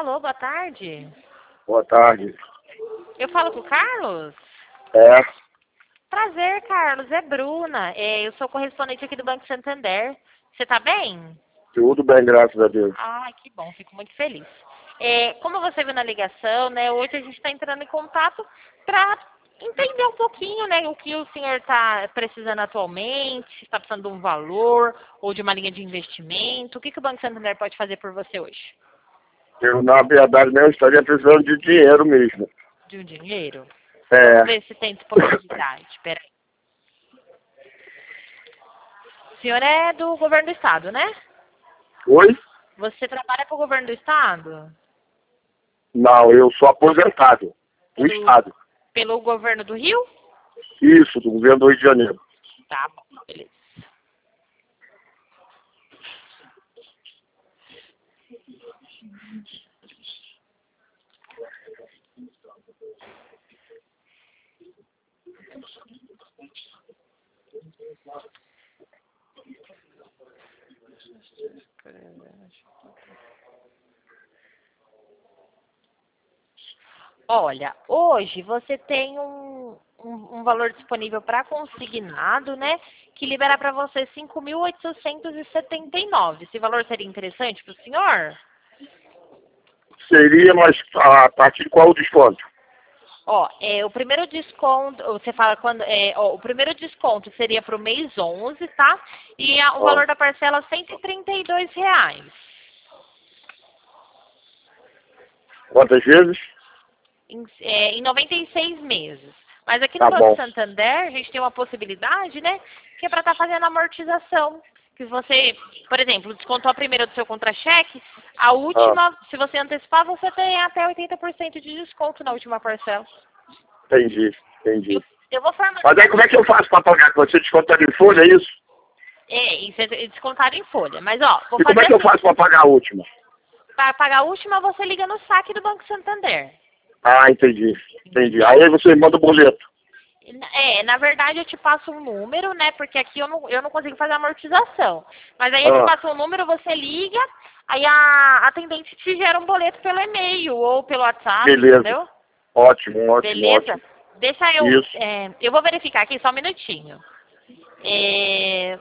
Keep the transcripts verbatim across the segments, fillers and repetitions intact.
Alô, boa tarde. Boa tarde. Eu falo com o Carlos? É, Prazer, Carlos. É Bruna. É, eu sou correspondente aqui do Banco Santander. Você tá bem? tudo bem, graças a Deus. Ah, que bom. Fico muito feliz. É, como você viu na ligação, né? Hoje a gente está entrando em contato para entender um pouquinho, né? O que o senhor está precisando atualmente, se está precisando de um valor ou de uma linha de investimento. O que, que o Banco Santander pode fazer por você hoje? Eu, na verdade, mesmo estaria precisando de dinheiro mesmo. De um dinheiro? É, Vamos ver se tem disponibilidade. Peraí. O senhor é do governo do estado, né? oi? Você trabalha para o governo do estado? Não, eu sou aposentado do Pelo, Estado. pelo governo do Rio? Isso, do governo do Rio de Janeiro. Tá bom, beleza. Olha, hoje você tem um, um, um valor disponível para consignado, né? Que libera para você cinco mil oitocentos e setenta e nove. Esse valor seria interessante para o senhor? Seria, mas a partir de qual o desconto? Ó, é, o primeiro desconto, você fala quando, é, ó, o primeiro desconto seria para o mês onze, tá? E a- o Ó, valor da parcela cento e trinta e dois reais. quantas vezes? Em, é, em noventa e seis meses. Mas aqui no Tá Banco bom. Santander, a gente tem uma possibilidade, né? Que é para estar fazendo amortização. Que você, por exemplo, descontou a primeira do seu contra-cheque, a Ah, última, se você antecipar, você tem até oitenta por cento de desconto na última parcela. entendi, entendi. Eu, eu vou formar. Mas aí como é que eu faço para pagar? Você desconta de folha, é isso? É, isso é descontado em folha. Mas, ó, vou E como é fazer que eu assim. faço para pagar a última? Para pagar a última, você liga no saque do Banco Santander. Ah, entendi, entendi. Entendeu? Aí você manda o boleto. É, na verdade eu te passo um número, né? Porque aqui eu não, eu não consigo fazer amortização. Mas aí eu te Ah, passo um número, você liga, aí a atendente te gera um boleto pelo e-mail ou pelo WhatsApp, beleza. entendeu? Ótimo, ótimo, Beleza? ótimo. Deixa eu. Isso. É, eu vou verificar aqui só um minutinho. É,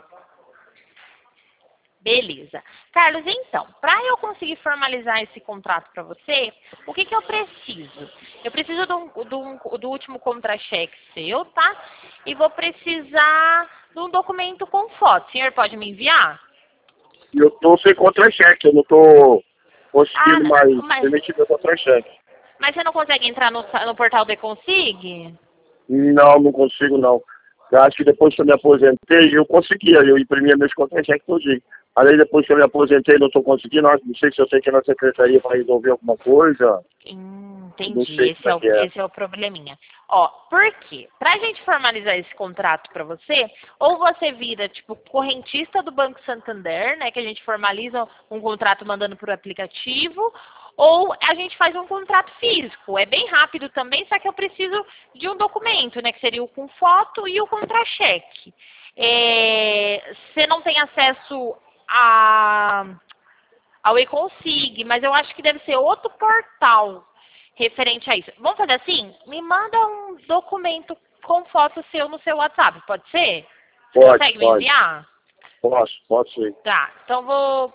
beleza. Carlos, então, para eu conseguir formalizar esse contrato para você, o que, que eu preciso? Eu preciso do, do, do último contra-cheque seu, tá? E vou precisar de um documento com foto. O senhor pode me enviar? E eu tô sem contra-cheque, eu não tô Ah, conseguindo mais mas, emitir meu contra-cheque. mas você não consegue entrar no, no portal do Consig? Não, não consigo não. Eu acho que depois que eu me aposentei, eu conseguia, eu imprimia meus contra-cheques todinho. Aí depois que eu me aposentei, não estou conseguindo, não sei se eu tenho que ir na secretaria para resolver alguma coisa. Hum, Não entendi, sei esse como é, é o, que é. esse é o probleminha. Ó, por quê? Pra gente formalizar esse contrato pra você, ou você vira, tipo, correntista do Banco Santander, né, que a gente formaliza um contrato mandando por aplicativo, ou a gente faz um contrato físico. É bem rápido também, só que eu preciso de um documento, né, que seria o com foto e o contra-cheque. É, você não tem acesso a ao eConsig, mas eu acho que deve ser outro portal referente a isso. Vamos fazer assim? Me manda um documento com foto seu no seu WhatsApp, pode ser? Você Pode, consegue me pode. enviar? Posso, posso sim. Tá, então vou,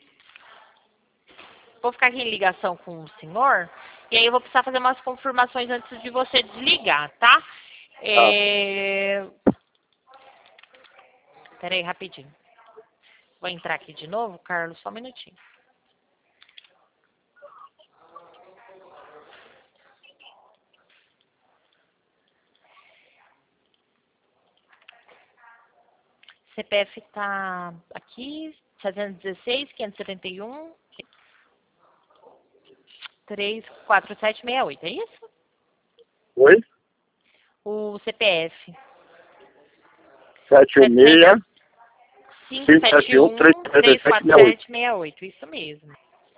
vou ficar aqui em ligação com o senhor, e aí eu vou precisar fazer umas confirmações antes de você desligar, tá? Tá. É... Pera aí, rapidinho. Vou entrar aqui de novo, Carlos, só um minutinho. C P F tá aqui, setecentos e dezesseis, quinhentos e setenta e um, três quatro sete seis oito, é isso? Oi? O C P F. sete um seis, cinco cinco sete sete um, um, três três sete quatro seis oito. sete seis oito, isso mesmo.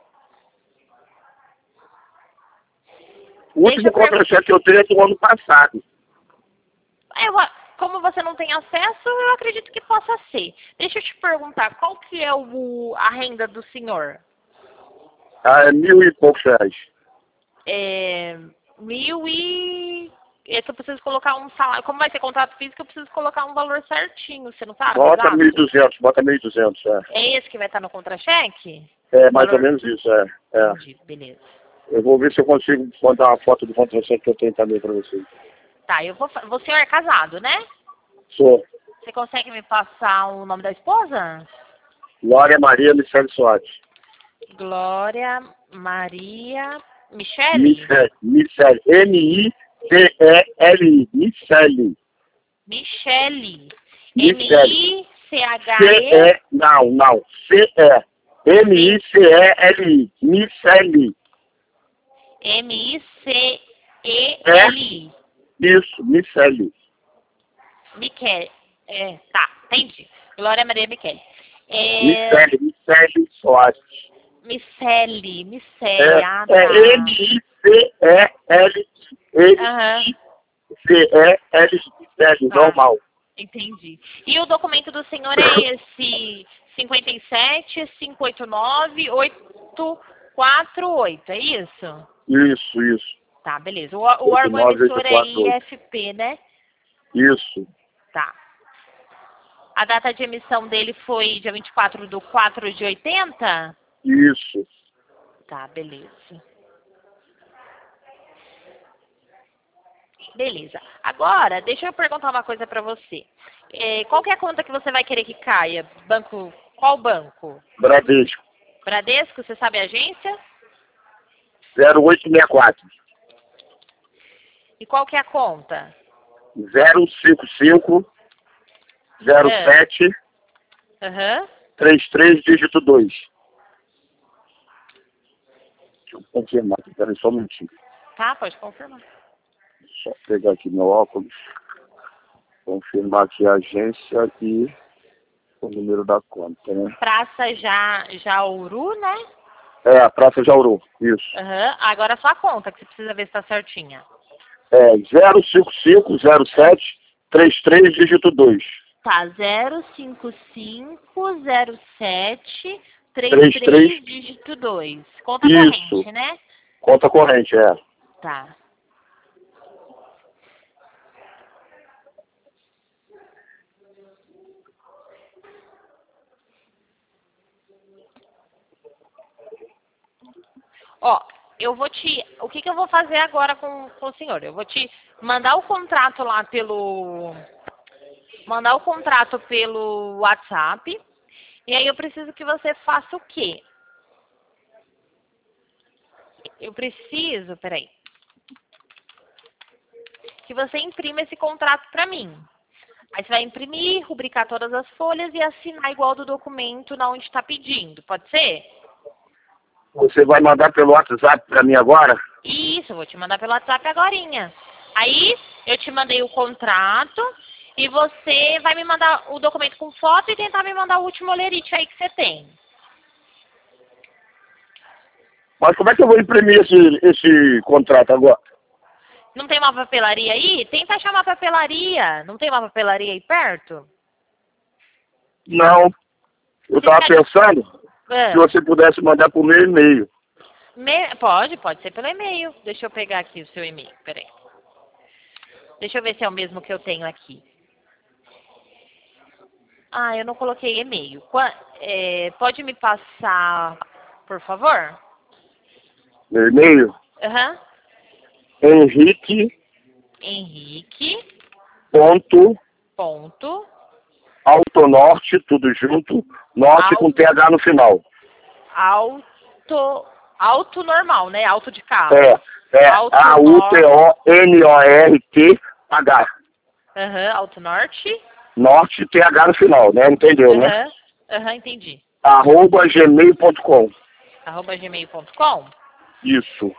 O Deixa último eu perguntar. contra-cheque que eu tenho é do ano passado. Eu, como você não tem acesso, eu acredito que possa ser. Deixa eu te perguntar, qual que é o, a renda do senhor? Ah, é mil e poucos reais. É, mil e... Esse eu preciso colocar um salário. Como vai ser contrato físico, eu preciso colocar um valor certinho. Você não sabe? Bota Exato? mil e duzentos, bota mil e duzentos, é. É esse que vai estar no contra-cheque? É mais Valor... ou menos isso, é. é. Entendi, beleza. Eu vou ver se eu consigo mandar uma foto do contra-cheque que eu tenho também para vocês. Tá, eu vou... fa- O senhor é casado, né? Sou Você consegue me passar o nome da esposa? Glória Maria Michele Soares. Glória Maria Michele? Michele, Michele, M I C E L I, Michele. Michele. Michele. M-I-C-H-E... C-E, não, não, C-E. M I C E L I, Michele. M-I-C-E-L-I. Isso, Michele. Michele. É, tá, entendi. Glória Maria Michele. É, Michele, Michele Soares. Miceli, Miceli, É, ah, é tá. M I C E L I. Aham, C-E-L-I, Michele, tá, normal. entendi. E o documento do senhor é esse cinquenta e sete, quinhentos e oitenta e nove, oitocentos e quarenta e oito, é isso? Isso, isso. Tá, beleza. O, o órgão emissor é I F P, né? Isso, Tá. A data de emissão dele foi dia vinte e quatro do quatro de oitenta? isso. Tá, beleza. Beleza. Agora, deixa eu perguntar uma coisa pra você. É, qual que é a conta que você vai querer que caia? Banco, qual banco? Bradesco, Bradesco, você sabe a agência? zero oito seis quatro. E qual que é a conta? zero cinco cinco zero sete Aham. três três dígito dois. Deixa eu confirmar aqui, peraí só um minutinho. Tá, pode confirmar. Só pegar aqui meu óculos. Confirmar aqui a agência e o número da conta, né? Praça Já, Jauru, né? É, a Praça Jauru, isso. Aham. Agora só a conta, que você precisa ver se tá certinha. É zero cinco cinco zero sete três três dígito dois. Tá, zero cinco cinco zero sete três três três três. dígito dois. Conta Isso. corrente, né? Conta corrente, é. Tá. Ó, eu vou te... O que que eu vou fazer agora com, com o senhor? Eu vou te mandar o contrato lá pelo... Mandar o contrato pelo WhatsApp. E aí eu preciso que você faça o quê? Eu preciso... Peraí. Que você imprima esse contrato pra mim. Aí você vai imprimir, rubricar todas as folhas e assinar igual do documento na onde está pedindo. Pode ser? Você vai mandar pelo WhatsApp para mim agora? Isso, eu vou te mandar pelo WhatsApp agorinha. Aí eu te mandei o contrato e você vai me mandar o documento com foto e tentar me mandar o último olerite aí que você tem. Mas como é que eu vou imprimir esse, esse contrato agora? Não tem uma papelaria aí? Tenta achar uma papelaria. Não tem uma papelaria aí perto? Não. Eu estava pensando É. se você pudesse mandar por meu e-mail. Me... Pode, pode ser pelo e-mail. Deixa eu pegar aqui o seu e-mail. Peraí. Deixa eu ver se é o mesmo que eu tenho aqui. Ah, eu não coloquei e-mail. Qua- é, pode me passar, por favor? Meu e-mail? Aham. Henrique Henrique. ponto Ponto. Autonorte, tudo junto, norte Au- com T H no final. Auto. Auto normal, né? Auto de carro. É, é Auto A U T O N O R T H. Aham, Auto Norte. Norte T H no final, né? Entendeu, né? Aham. Aham, entendi. Arroba gmail ponto com. Arroba gmail ponto com. Isso.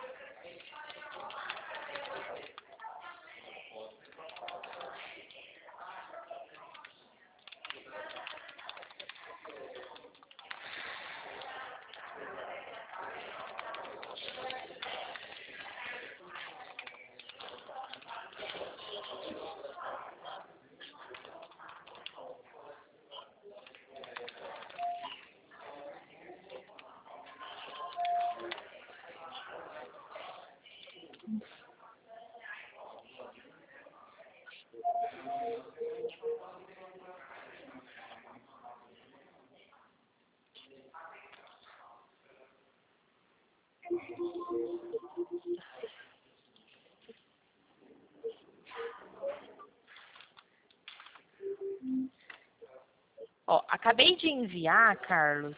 Ó, acabei de enviar, Carlos.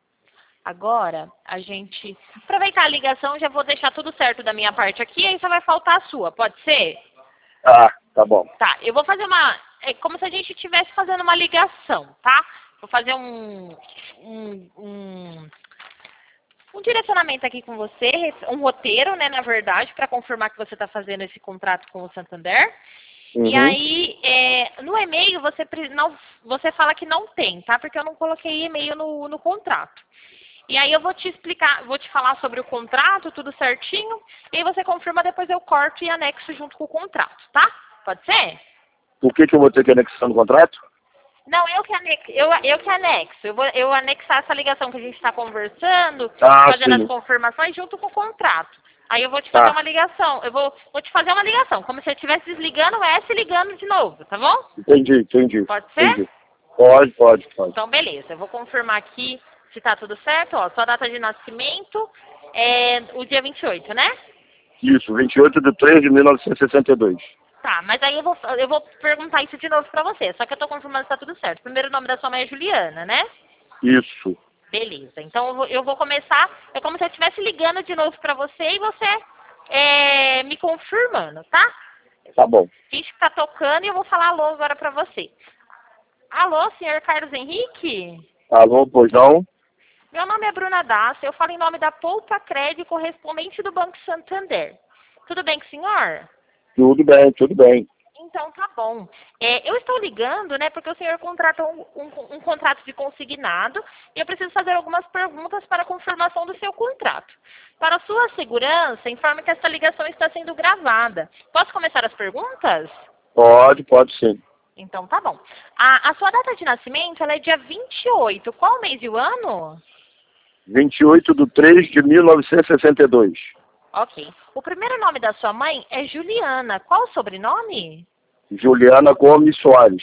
Agora, a gente... Aproveitar a ligação, já vou deixar tudo certo da minha parte aqui, aí só vai faltar a sua, pode ser? Ah, tá bom. Tá, eu vou fazer uma... É como se a gente estivesse fazendo uma ligação, tá? Vou fazer um... Um, um, um direcionamento aqui com você, um roteiro, né, na verdade, para confirmar que você está fazendo esse contrato com o Santander. Uhum. E aí, é, no e-mail, você, não, você fala que não tem, tá? Porque eu não coloquei e-mail no, no contrato. E aí eu vou te explicar, vou te falar sobre o contrato, tudo certinho. E aí você confirma, depois eu corto e anexo junto com o contrato, tá? Pode ser? Por que que eu vou ter que anexar no contrato? Não, eu que anexo. Eu, eu que anexo. Eu vou eu anexar essa ligação que a gente está conversando, Ah, fazendo sim. as confirmações junto com o contrato. Aí eu vou te fazer Tá. uma ligação. Eu vou, vou te fazer uma ligação. Como se eu estivesse desligando o S ligando de novo, tá bom? Entendi, entendi. Pode ser? Entendi. Pode, pode, pode. Então, beleza. Eu vou confirmar aqui se tá tudo certo. Ó, sua data de nascimento é o dia vinte e oito, né? Isso, vinte e oito de três de mil novecentos e sessenta e dois. Tá, mas aí eu vou, eu vou perguntar isso de novo pra você. Só que eu tô confirmando se tá tudo certo. O primeiro nome da sua mãe é Juliana, né? Isso. Beleza. Então eu vou, eu vou começar. É como se eu estivesse ligando de novo pra você e você é, me confirmando, tá? Tá bom. Fiz que tá tocando e eu vou falar alô agora pra você. Alô, senhor Carlos Henrique? Alô, pois não? Meu nome é Bruna Dassa. Eu falo em nome da Poupa Crédito, correspondente do Banco Santander. Tudo bem com o senhor? Tudo bem, tudo bem. Então, tá bom. É, eu estou ligando, né, porque o senhor contratou um, um, um contrato de consignado e eu preciso fazer algumas perguntas para a confirmação do seu contrato. Para sua segurança, informe que esta ligação está sendo gravada. Posso começar as perguntas? Pode, pode sim. Então, tá bom. A, a sua data de nascimento, ela é dia vinte e oito. Qual o mês e o ano? vinte e oito de três de mil novecentos e sessenta e dois. Ok. O primeiro nome da sua mãe é Juliana. Qual o sobrenome? Juliana Gomes Soares.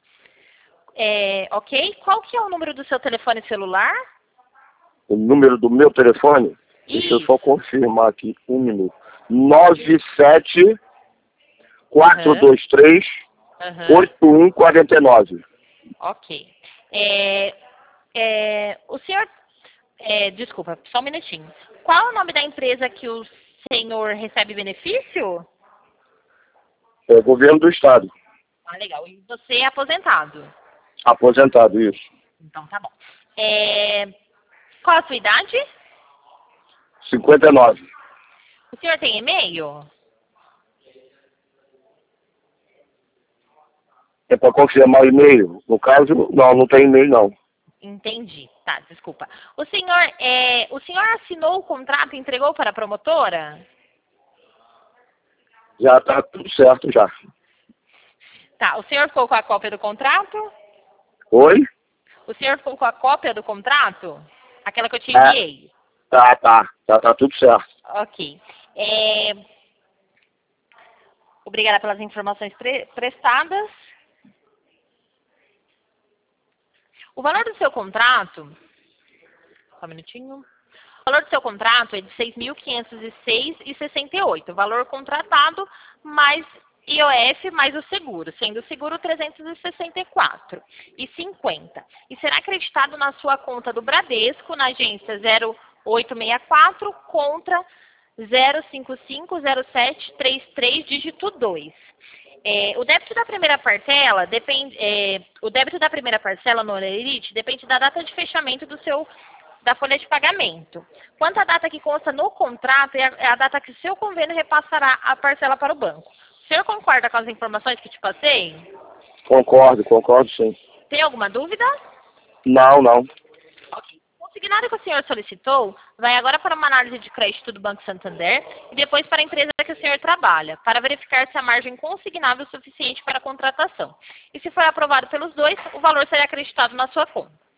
É, ok. Qual que é o número do seu telefone celular? O número do meu telefone? Deixa eu só confirmar aqui, um minuto. nove sete quatro dois três oito um quatro nove. Ok. É, é, o senhor... É, desculpa, só um minutinho. Qual é o nome da empresa que o senhor recebe benefício? É o governo do estado. Ah, legal. E você é aposentado? Aposentado, isso. Então tá bom. É, qual a sua idade? cinquenta e nove. O senhor tem e-mail? É para confirmar o e-mail? No caso, não, não tem e-mail não. Entendi. Tá, desculpa. O senhor, é, o senhor assinou o contrato e entregou para a promotora? Já está tudo certo já. Tá, o senhor ficou com a cópia do contrato? Oi? O senhor ficou com a cópia do contrato? Aquela que eu te É. enviei? Tá, tá. Já tá tudo certo. Ok. É... Obrigada pelas informações pre prestadas. O valor do seu contrato... Só um minutinho. O valor do seu contrato é de seis mil quinhentos e seis reais e sessenta e oito centavos. O valor contratado mais I O F mais o seguro, sendo o seguro trezentos e sessenta e quatro reais e cinquenta centavos. E será acreditado na sua conta do Bradesco, na agência zero oito seis quatro, contra zero cinco cinco zero sete três três, dígito dois. É, o débito da primeira parcela depende, é, o débito da primeira parcela no Olerite depende da data de fechamento do seu, da folha de pagamento. Quanto à data que consta no contrato, é a, é a data que o seu convênio repassará a parcela para o banco. O senhor concorda com as informações que te passei? Concordo, concordo sim. Tem alguma dúvida? Não, não. Ok. O consignado que o senhor solicitou vai agora para uma análise de crédito do Banco Santander e depois para a empresa que o senhor trabalha, para verificar se a margem consignável é suficiente para a contratação. E se for aprovado pelos dois, o valor será acreditado na sua conta.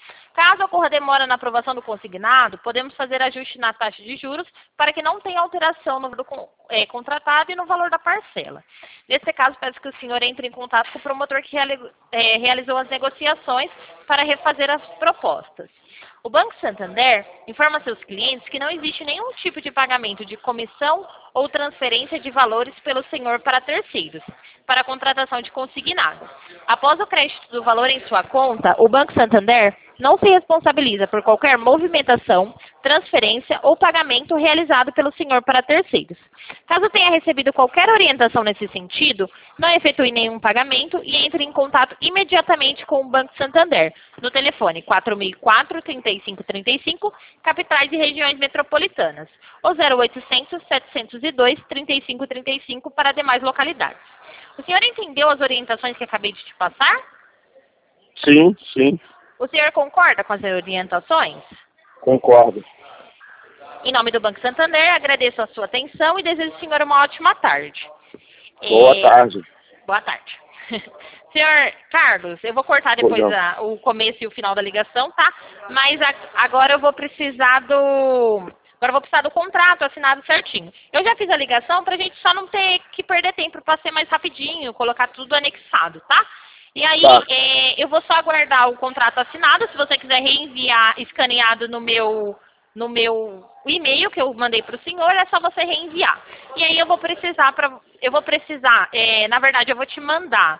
Caso ocorra demora na aprovação do consignado, podemos fazer ajuste na taxa de juros para que não tenha alteração no valor é, contratado e no valor da parcela. Nesse caso, peço que o senhor entre em contato com o promotor que reali é, realizou as negociações para refazer as propostas. O Banco Santander informa a seus clientes que não existe nenhum tipo de pagamento de comissão ou transferência de valores pelo senhor para terceiros, para a contratação de consignado. Após o crédito do valor em sua conta, o Banco Santander não se responsabiliza por qualquer movimentação, transferência ou pagamento realizado pelo senhor para terceiros. Caso tenha recebido qualquer orientação nesse sentido, não efetue nenhum pagamento e entre em contato imediatamente com o Banco Santander, no telefone quatro mil e quatro, trinta e cinco trinta e cinco, capitais e regiões metropolitanas, ou zero oitocentos, setecentos e dois, trinta e cinco trinta e cinco para demais localidades. O senhor entendeu as orientações que acabei de te passar? Sim, sim. O senhor concorda com as orientações? Concordo. Em nome do Banco Santander, agradeço a sua atenção e desejo ao senhor uma ótima tarde. Boa É... tarde. Boa tarde. Senhor Carlos, eu vou cortar depois a, o começo e o final da ligação, tá? Mas a, agora eu vou precisar do... Agora eu vou precisar do contrato assinado certinho. Eu já fiz a ligação pra gente só não ter que perder tempo, para ser mais rapidinho, colocar tudo anexado, tá? E aí, Tá. é, eu vou só aguardar o contrato assinado. Se você quiser reenviar escaneado no meu, no meu e-mail que eu mandei para o senhor, é só você reenviar. E aí eu vou precisar, pra, eu vou precisar, é, na verdade, eu vou te mandar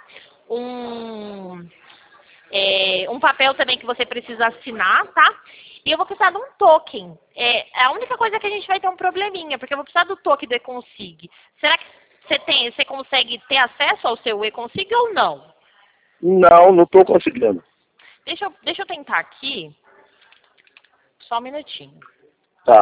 um, é, um papel também que você precisa assinar, tá? E eu vou precisar de um token. É, é a única coisa que a gente vai ter um probleminha, porque eu vou precisar do token do eConsig. Será que você, tem, você consegue ter acesso ao seu eConsig ou não? Não, não estou conseguindo. Deixa eu, deixa eu tentar aqui. Só um minutinho. Tá.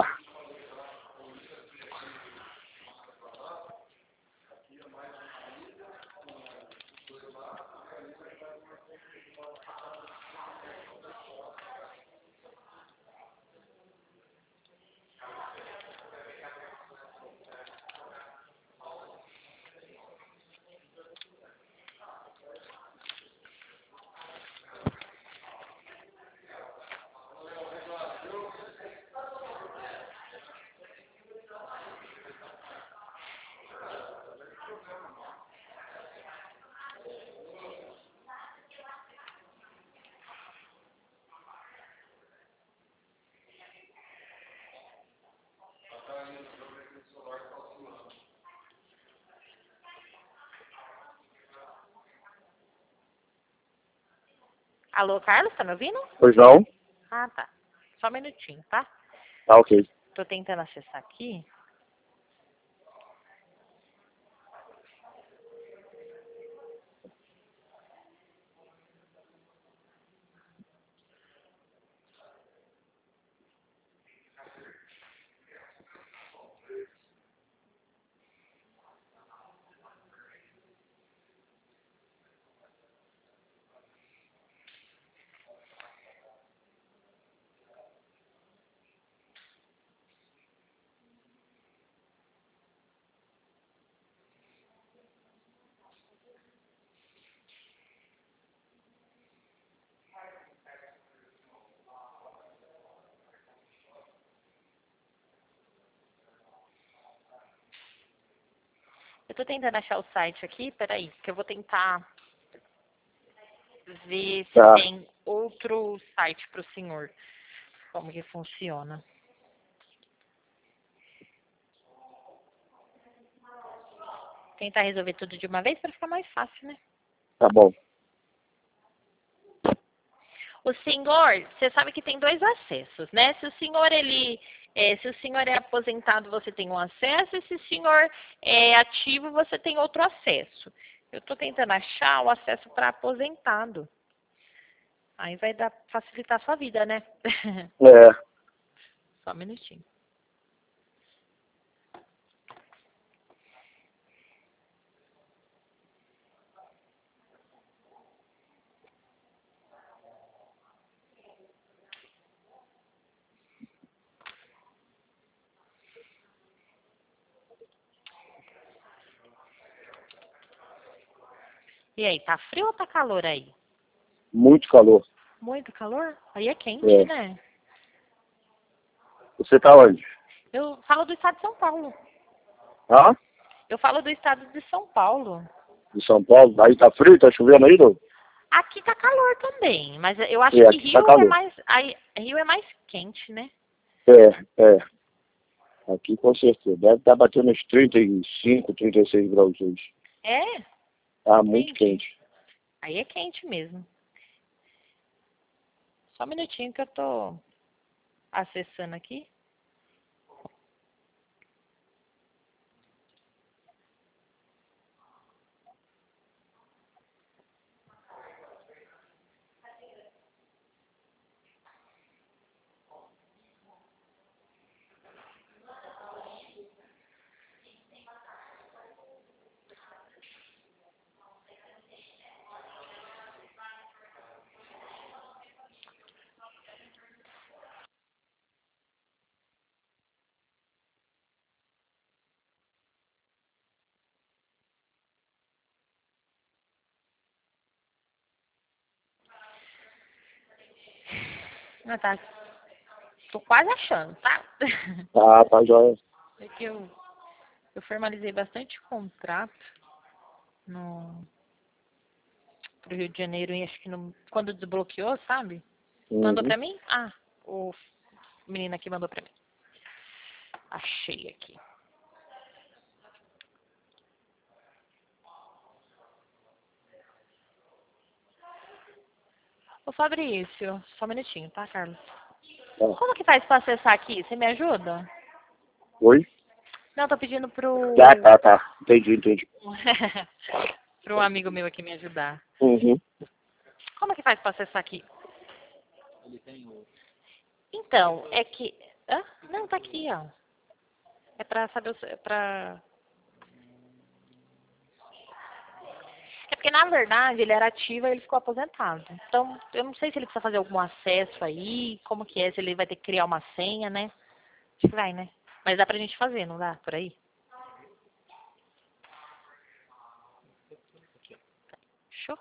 Alô, Carlos, tá me ouvindo? Pois não? Ah, tá. Só um minutinho, tá? Tá, ok. Tô tentando acessar aqui. Eu tô tentando achar o site aqui, peraí, que eu vou tentar ver se Tá. tem outro site pro senhor. Como que funciona. Tentar resolver tudo de uma vez para ficar mais fácil, né? Tá bom. O senhor, você sabe que tem dois acessos, né? Se o senhor ele, é, se o senhor é aposentado, você tem um acesso, e se o senhor é ativo, você tem outro acesso. Eu estou tentando achar o acesso para aposentado. Aí vai dar facilitar a sua vida, né? É. Só um minutinho. E aí, tá frio ou tá calor aí? Muito calor. Muito calor? Aí é quente, É. né? Você tá onde? Eu falo do estado de São Paulo. Hã? Eu falo do estado de São Paulo. De São Paulo? Aí tá frio? Tá chovendo aí, não? Aqui tá calor também, mas eu acho É, que aqui tá Rio é calor. mais, aí, Rio é mais quente, né? É, é. Aqui com certeza. Deve estar batendo uns trinta e cinco, trinta e seis graus hoje. É? Tá muito Entendi. quente. Aí é quente mesmo. Só um minutinho que eu tô acessando aqui. Ah, tá. Tô quase achando, tá? Tá, tá jóia. É que eu, eu formalizei bastante contrato no pro Rio de Janeiro, e acho que no, quando desbloqueou, sabe? Mandou Uhum. pra mim? Ah, o menino aqui mandou pra mim. Achei aqui. Ô Fabrício, só um minutinho, tá, Carlos? Tá. Como que faz pra acessar aqui? Você me ajuda? Oi? Não, tô pedindo pro... Tá, tá, tá. Entendi, entendi. pro amigo meu aqui me ajudar. Uhum. Como que faz pra acessar aqui? Então, é que... Hã? Não, tá aqui, ó. É pra saber o... É pra... É porque, na verdade, ele era ativo e ele ficou aposentado. Então, eu não sei se ele precisa fazer algum acesso aí, como que é, se ele vai ter que criar uma senha, né? Acho que vai, né? Mas dá pra gente fazer, não dá? Por aí? Show?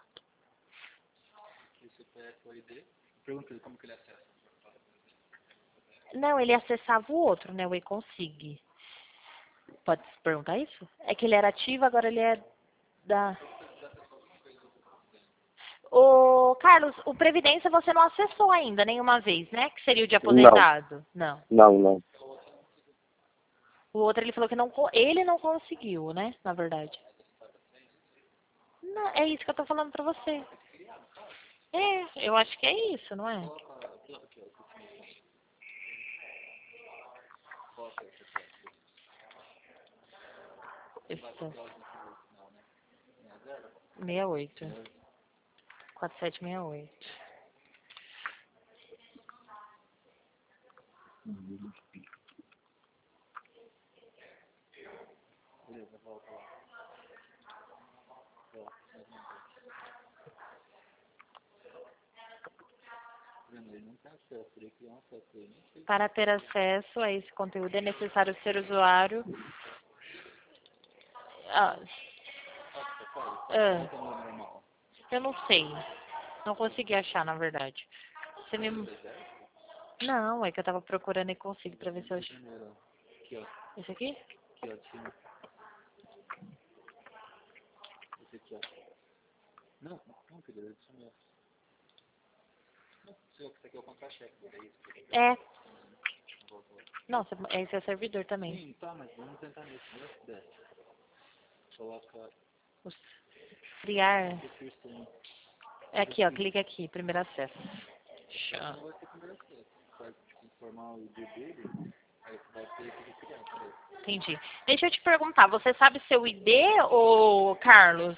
Não, ele acessava o outro, né? O e-consig. Pode perguntar isso? É que ele era ativo, agora ele é da... Ô, Carlos, o Previdência você não acessou ainda nenhuma vez, né? Que seria o de Não, aposentado. Não. não, não. O outro ele falou que não, co- ele não conseguiu, né? Na verdade. Não, é isso que eu tô falando pra você. É, eu acho que é isso, não é? Isso. sessenta e oito. quatro sete seis oito. Para ter acesso a esse conteúdo é necessário ser usuário. Ah, ah, eu não sei. Não consegui achar, na verdade. Você me... Não, é que eu tava procurando e consigo pra ver se eu acho. Esse aqui? É. Não, você- esse é o servidor também. Os- Criar. É aqui, ó. Clica aqui. Primeiro acesso. Show. Entendi. Deixa eu te perguntar. Você sabe seu I D, ô Carlos?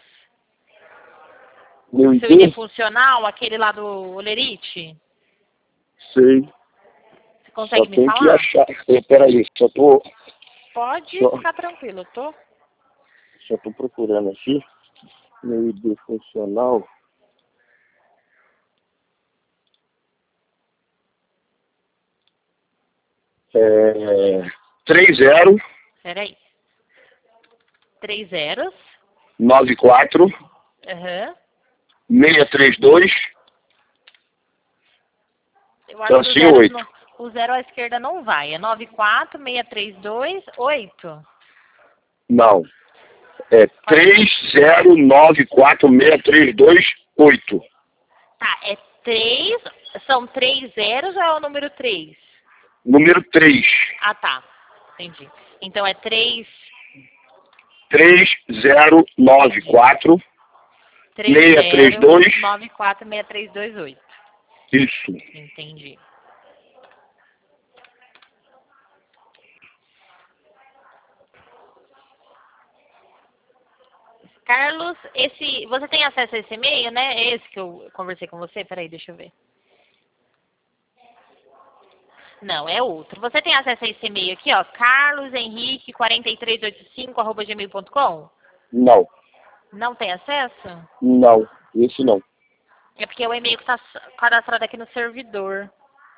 Meu Seu I D I D? funcional, aquele lá do Olerite? Sei. Você Só consegue me tem que falar? achar. É, peraí, só tô, Pode só, ficar tranquilo, eu tô. só tô procurando aqui. Meu I D funcional. É três zero Peraí. Três zeros. nove quatro Aham. seis três dois Eu acho que o Tracinho zero, oito. não- o zero à esquerda não vai. É nove quatro seis três dois oito. Não. É três zero nove quatro seis três dois oito. Tá, é três. São três zeros ou é o número três? Número três. Ah, tá. Entendi. Então é três. três zero nove quatro seis três dois. nove quatro seis três dois oito. Isso. Entendi. Carlos, esse, você tem acesso a esse e-mail, né? Esse que eu conversei com você? Peraí, deixa eu ver. Não, é outro. Você tem acesso a esse e-mail aqui, ó, carlos henrique quatro três oito cinco arroba gmail ponto com? Não. Não tem acesso? Não. Esse não. É porque é o e-mail que está cadastrado aqui no servidor.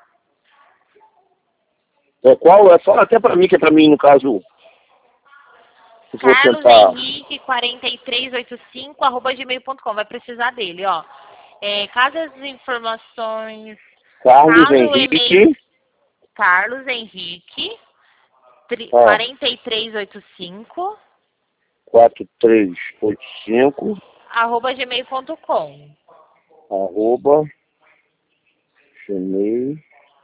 É qual? É, fala até pra mim, que é pra mim, no caso. Se for carlos tentar. henrique quatro três oito cinco arroba gmail ponto com. Vai precisar dele, ó. É, caso as informações... Carlos Caso o Henrique. e-mail... Carlos Henrique Ah. quatro três oito cinco quatro três oito cinco arroba gmail ponto com. arroba gmail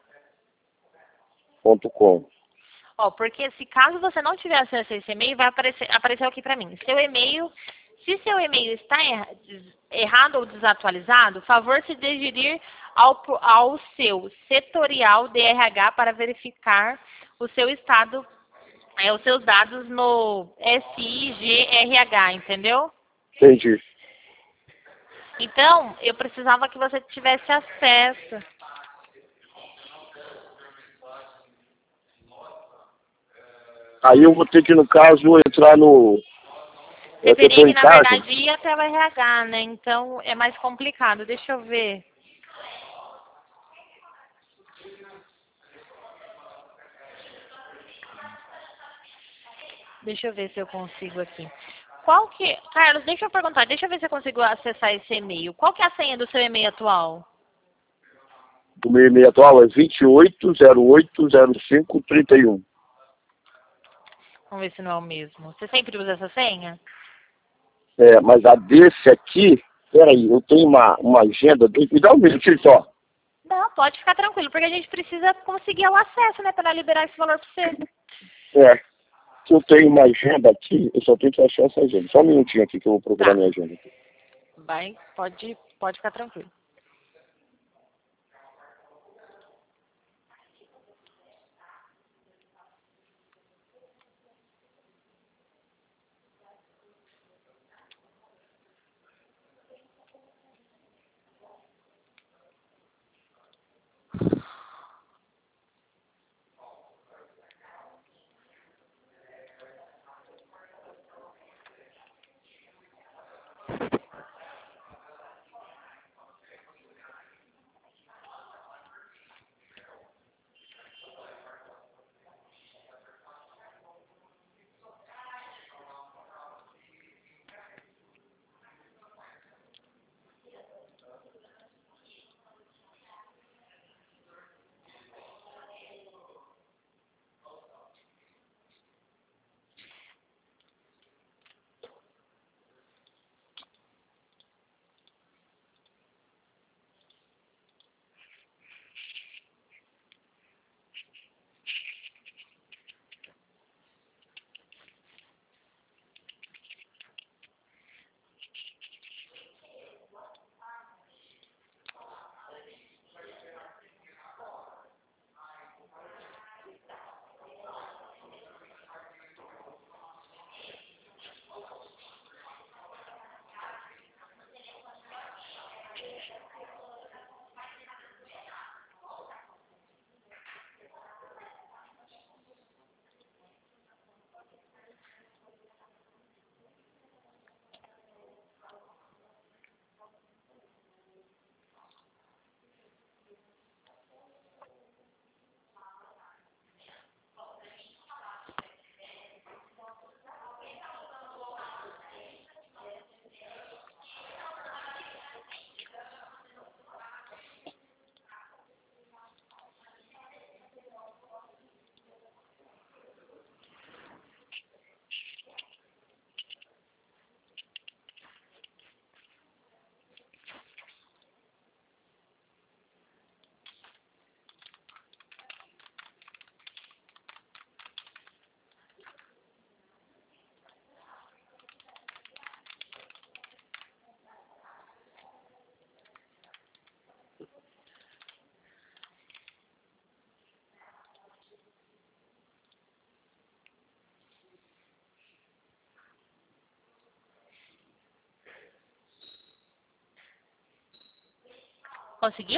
ponto com. Ó, porque se caso você não tiver acesso a esse e-mail, vai aparecer, aparecer aqui para mim. Seu e-mail, se seu e-mail está erra, errado ou desatualizado, favor se dirigir ao, ao seu setorial D R H para verificar o seu estado, é, os seus dados no S I G R H, entendeu? Entendi. Então, eu precisava que você tivesse acesso. Aí eu vou ter que, no caso, entrar no... Você Eu teria tô que, em na casa. verdade, ir até o R H, né? Então, é mais complicado. Deixa eu ver. Deixa eu ver se eu consigo aqui. Qual que... Carlos, deixa eu perguntar. Deixa eu ver se eu consigo acessar esse e-mail. Qual que é a senha do seu e-mail atual? O meu e-mail atual é vinte e oito zero oito zero cinco trinta e um. Vamos ver se não é o mesmo. Você sempre usa essa senha? É, mas a desse aqui... Peraí, eu tenho uma, uma agenda... Me dá um minutinho só. Não, pode ficar tranquilo, porque a gente precisa conseguir o acesso, né? Para liberar esse valor para você. É. Se eu tenho uma agenda aqui, eu só tenho que achar essa agenda. Só um minutinho aqui que eu vou procurar Tá. minha agenda. Vai, pode, pode ficar tranquilo. Conseguiu?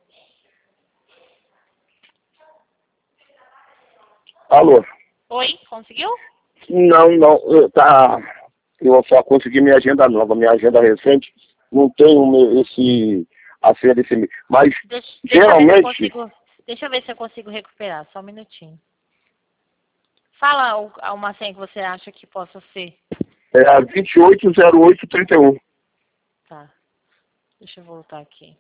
Alô? Oi, conseguiu? Não, não, eu, tá, eu só consegui minha agenda nova, minha agenda recente, não tenho me- esse, a senha desse mês. Mas, Deixa, deixa eu ver se eu geralmente, consigo. Deixa eu ver se eu consigo recuperar, só um minutinho. Fala o- uma senha que você acha que possa ser. é a vinte e oito zero oito trinta e um. Tá. Deixa eu voltar aqui.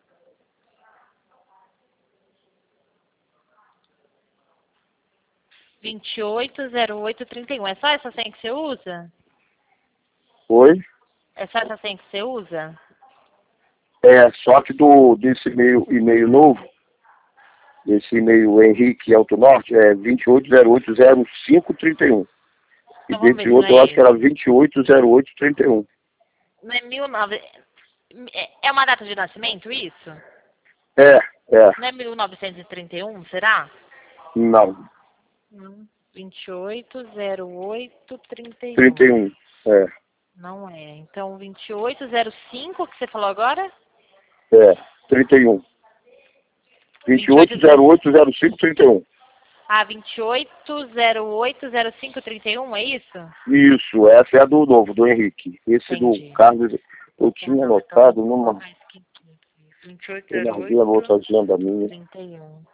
vinte e oito zero oito trinta e um. É só essa senha que você usa? Oi? É só essa senha que você usa? É, só que do, desse e-mail, e-mail novo, desse e-mail Henrique Alto Norte, é vinte e oito zero oito zero cinco trinta e um. E Então vamos ver desse se não outro é eu acho que esse. era vinte e oito zero oito trinta e um. Não é mil e nove... É uma data de nascimento, isso? É, é, Não é mil novecentos e trinta e um, será? não, Hum, vinte e oito zero oito trinta e um. trinta e um, é, Não é. Então, vinte e oito zero cinco que você falou agora? é, trinta e um. vinte e oito zero oito zero cinco trinta e um. Ah, vinte e oito zero oito zero cinco trinta e um, é isso? Isso, essa é a do novo, do Henrique. Esse do Entendi. Carlos, eu Então, tinha não, então anotado vamos numa. colocar isso aqui. vinte e oito Eu zero larguei a oito outra agenda minha. trinta e um.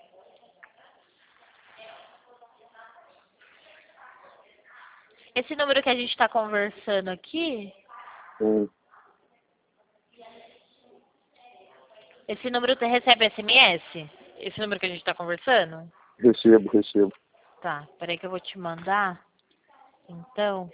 Esse número que a gente está conversando aqui, Hum, esse número te- recebe S M S? Esse número que a gente está conversando? recebo, recebo. Tá, peraí que eu vou te mandar. Então,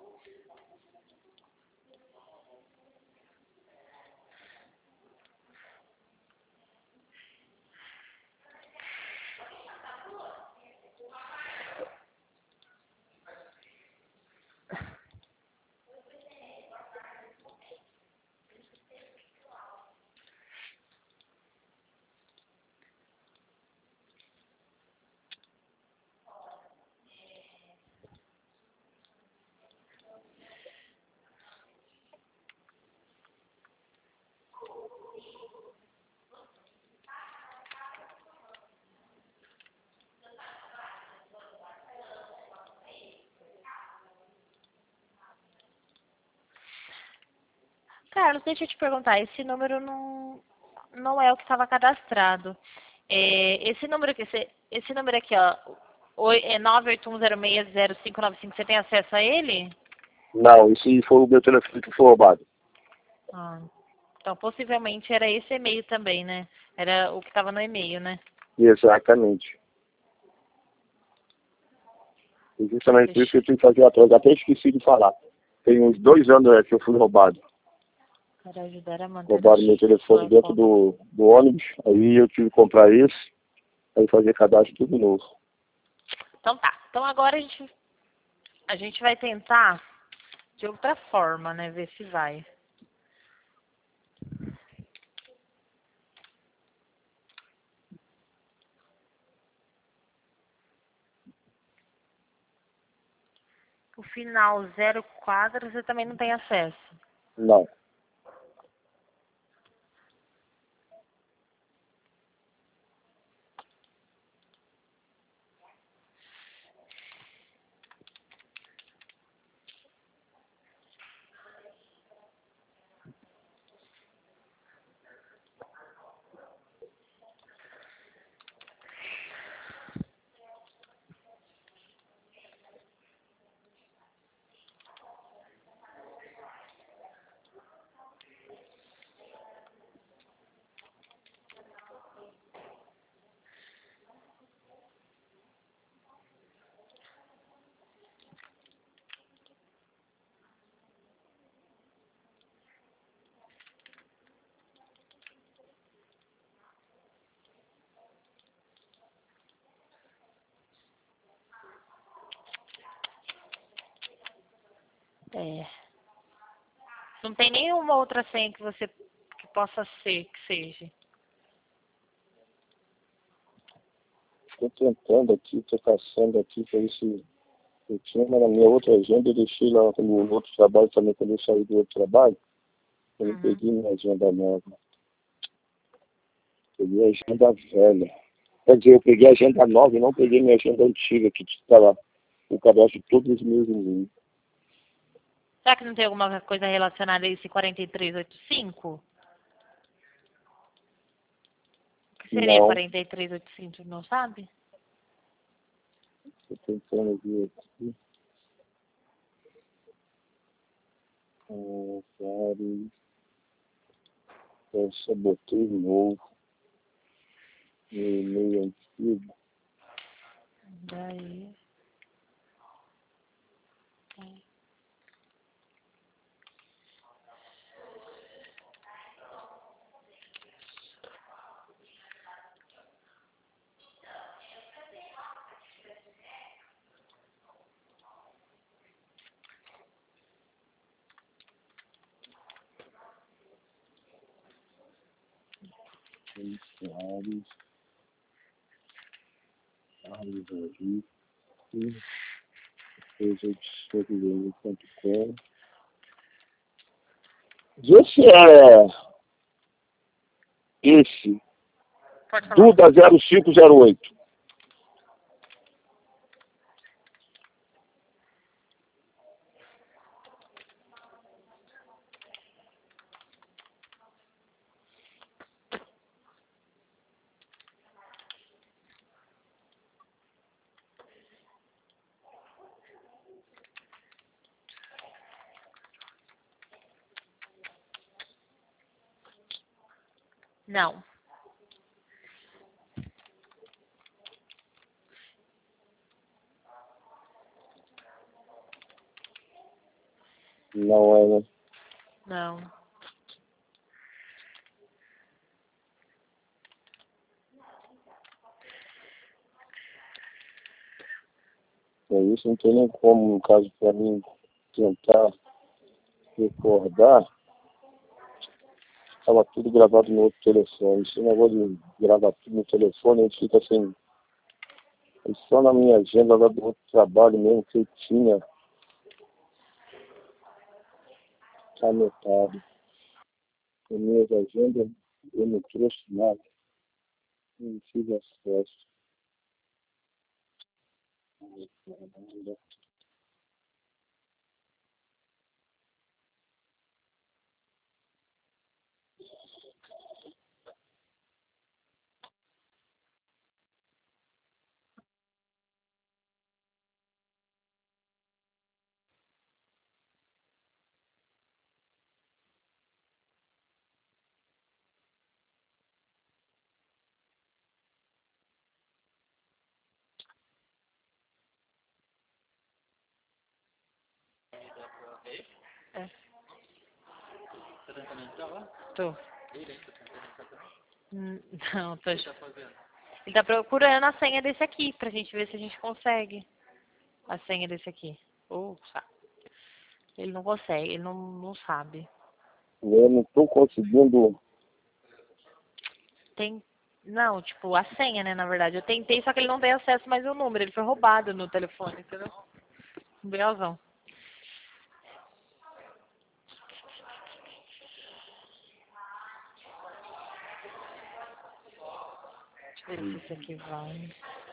Carlos, deixa eu te perguntar, esse número não, não é o que estava cadastrado. É, esse número aqui, você- esse número aqui, ó, oi- é nove oito um zero seis zero cinco nove cinco, você tem acesso a ele? Não, esse foi o meu telefone que foi roubado. Ah, então possivelmente era esse e-mail também, né? Era o que estava no e-mail, né? Exatamente. E justamente por isso Deixa, que eu tenho que fazer atrás. Até esqueci de falar. Tem uns dois anos é, que eu fui roubado. para ajudar a manter a Roubaram meu telefone sua dentro conta. do, do ônibus. Aí eu tive que comprar esse. Aí fazer cadastro tudo novo. Então tá. Então agora a gente, a gente vai tentar de outra forma, né? Ver se vai. O final zero quatro você também não tem acesso. Não. É. Não tem nenhuma outra senha que você que possa ser, que seja. Estou tentando aqui, estou caçando aqui para ver se eu tinha, mas na minha outra agenda eu deixei lá no outro trabalho também, quando eu saí do outro trabalho, eu não Uhum. peguei minha agenda nova. Peguei a agenda velha. Quer dizer, eu peguei a agenda nova e não peguei minha agenda antiga, que está lá. O cadastro de todos os meus vizinhos. Será que não tem alguma coisa relacionada a esse quarenta e três oitenta e cinco? O que seria Não. quarenta e três oitenta e cinco, não sabe? Estou tentando ver aqui. Ah, vários. Eu só botei novo. No e-mail antigo. Daí. Vários. Vários aí. Depois eu descobri ponto com. Esse é esse. Pode falar. Duda zero cinco zero oito. Não. Não é, né? Não. É isso, não tem nem como, no caso, para mim tentar recordar. Estava tudo gravado no outro telefone. Esse negócio de gravar tudo no telefone, a gente fica assim. Só na minha agenda lá do outro trabalho mesmo que eu tinha anotado. As minhas agendas eu não trouxe nada. Não tive acesso. É. Tô. Hum, Não, tô. Ele tá procurando a senha desse aqui, pra gente ver se a gente consegue. A senha desse aqui. Oh, sabe. Ele não consegue, ele não, não sabe. Eu não estou conseguindo. Tem. Não, tipo, a senha, né, na verdade. Eu tentei, só que ele não tem acesso mais ao número. Ele foi roubado no telefone, entendeu? Belzão. Deixa eu ver se esse aqui vai.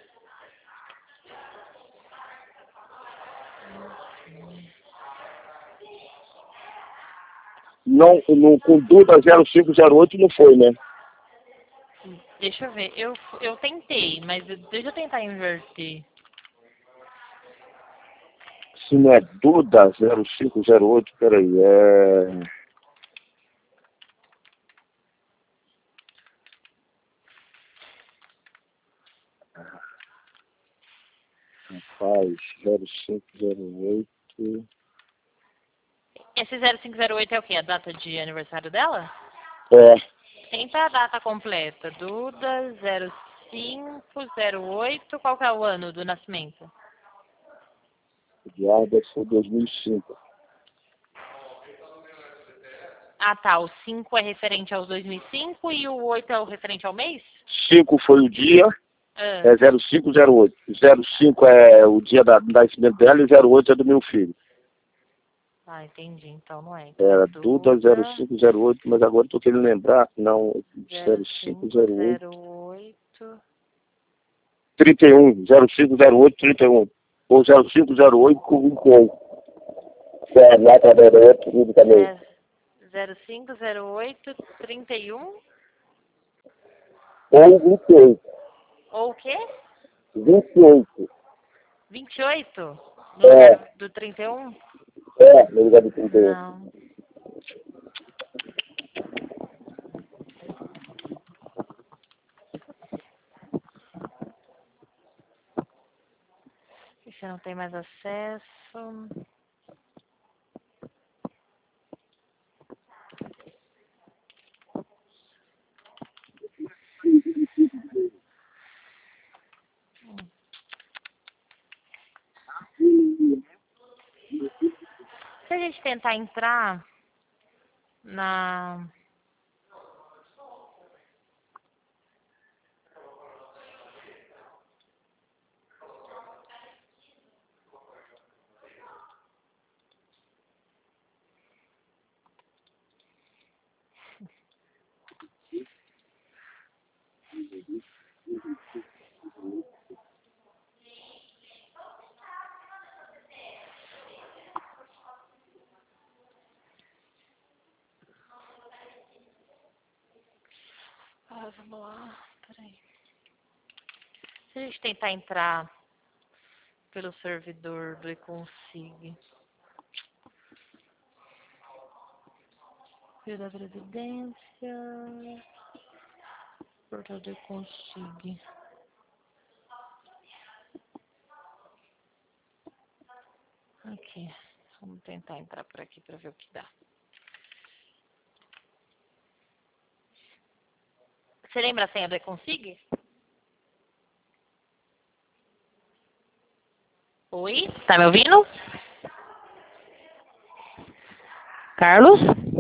Não, no, com Duda zero cinco zero oito não foi, né? Deixa eu ver. Eu, eu tentei, mas eu- deixa eu tentar inverter. Se não é Duda zero cinco zero oito, peraí, é. Rapaz, zero cinco zero oito. Esse zero cinco zero oito é o quê? A data de aniversário dela? É, Tenta a data completa. Duda zero cinco zero oito. Qual que é o ano do nascimento? Guarda foi dois mil e cinco. Ah, tá. O cinco é referente aos dois mil e cinco e o oito é o referente ao mês? cinco foi o dia, Ah, é zero cinco zero oito. zero cinco é o dia da, do nascimento dela e zero oito é do meu filho. Ah, entendi. Então não é. Então, Era Duda zero Duda cinco zero oito, mas agora estou querendo lembrar. Não, zero zero cinco cinco zero oito. zero oito. trinta e um, zero cinco zero oito, trinta e um. Ou zero cinco zero oito com vinte e um. É, lá trabalhando outro tudo também. zero cinco zero oito, trinta e um. Ou vinte e oito. Ou o quê? vinte e oito. vinte e oito? No É, lugar do trinta e um? é, no lugar de trinta e um. Não. E você não tem mais acesso. Se a gente tentar entrar na... Ah, vamos lá. Peraí. Se a gente tentar entrar pelo servidor do eConsig. Rio da Previdência. Portal do eConsig. Aqui. Vamos tentar entrar por aqui para ver o que dá. Você lembra a senha do eConsig? Oi? Tá me ouvindo? Carlos?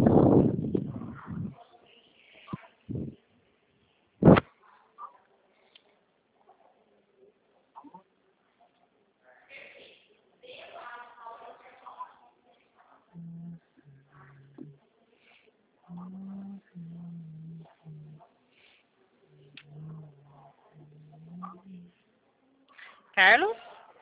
Carlos?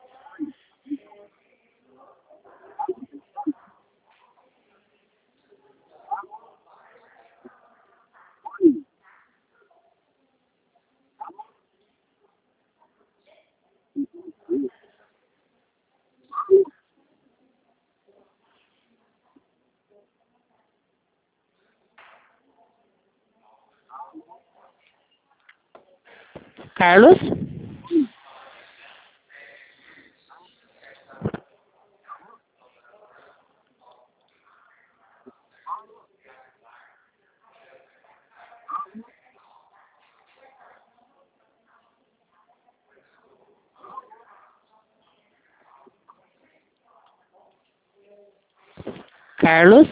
Carlos? Carlos?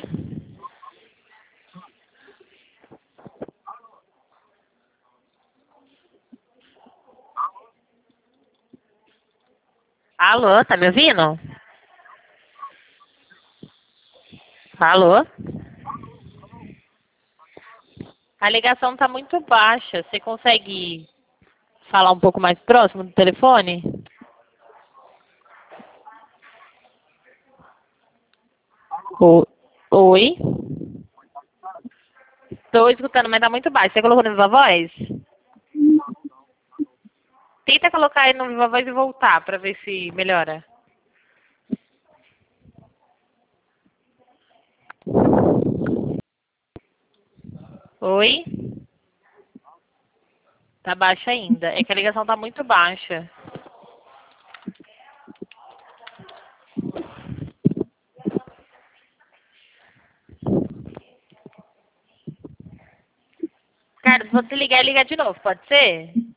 Alô, tá me ouvindo? Alô? A ligação tá muito baixa. Você consegue falar um pouco mais próximo do telefone? O- Oi? Tô escutando, mas tá muito baixo. Você colocou no Viva Voz? Tenta colocar aí no Viva Voz e voltar pra ver se melhora. Oi? Tá baixa ainda. É que a ligação tá muito baixa. Carlos, vou te ligar e ligar de novo, pode ser?